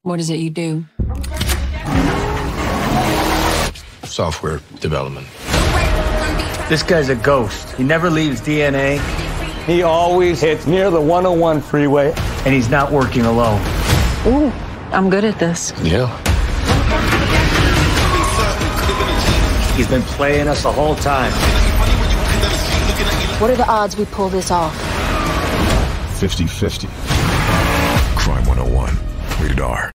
What is it you do? Software development. This guy's a ghost. He never leaves DNA. He always hits near the 101 freeway. And he's not working alone. Ooh, I'm good at this. Yeah. He's been playing us the whole time. What are the odds we pull this off? 50-50. Crime 101. Rated R.